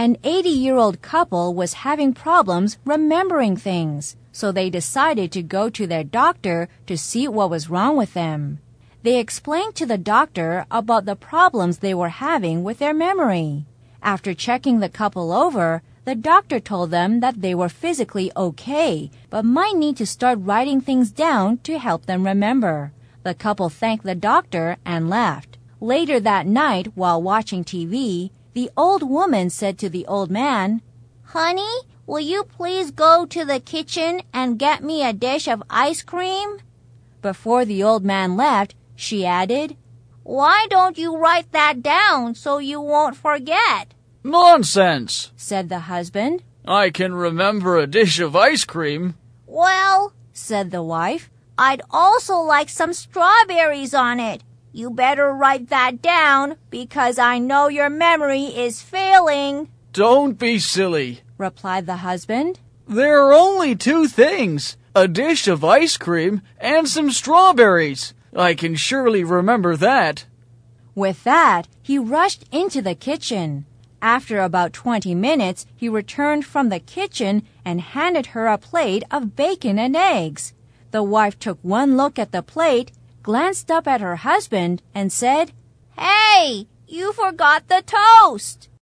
An 80-year-old couple was having problems remembering things, so they decided to go to their doctor to see what was wrong with them. They explained to the doctor about the problems they were having with their memory. After checking the couple over, the doctor told them that they were physically okay, but might need to start writing things down to help them remember. The couple thanked the doctor and left. Later that night, while watching TV, the old woman said to the old man, "Honey, will you please go to the kitchen and get me a dish of ice cream?" Before the old man left, she added, "Why don't you write that down so you won't forget?" "Nonsense," said the husband. "I can remember a dish of ice cream." "Well," said the wife, "I'd also like some strawberries on it. You better write that down because I know your memory is failing." "Don't be silly," replied the husband. "There are only two things, a dish of ice cream and some strawberries. I can surely remember that." With that, he rushed into the kitchen. After about 20 minutes, he returned from the kitchen and handed her a plate of bacon and eggs. The wife took one look at the plate, glanced up at her husband, and said, "Hey, you forgot the toast."